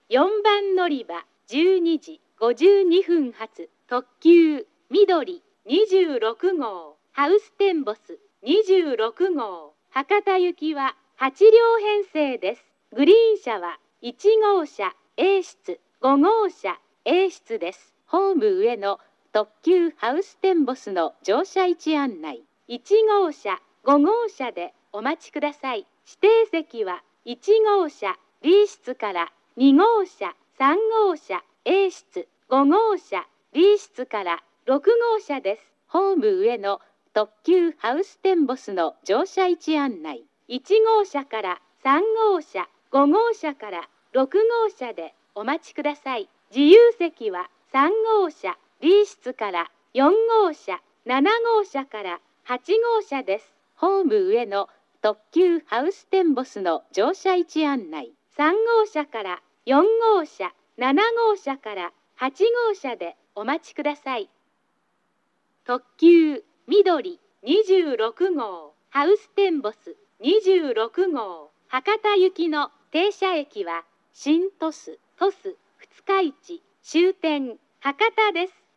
4番乗り場12時52分発特急緑26号ハウステンボス26号博多行きは8両編成です。グリーン車は1号車 A 室、5号車 A 室です。ホーム上の特急ハウステンボスの乗車位置案内。1号車、5号車でお待ちください。指定席は1号車 B 室から2号車、3号車 A 室、5号車 B 室から6号車です。ホーム上の特急ハウステンボスの乗車位置案内。1号車から3号車、5号車から6号車でお待ちください。自由席は3号車 B 室から4号車、7号車から8号車です。ホーム上の特急ハウステンボスの乗車位置案内。3号車から4号車、7号車から8号車でお待ちください。特急緑26号ハウステンボス26号博多行きの停車駅は新鳥栖、鳥栖、二日市、終点博多です。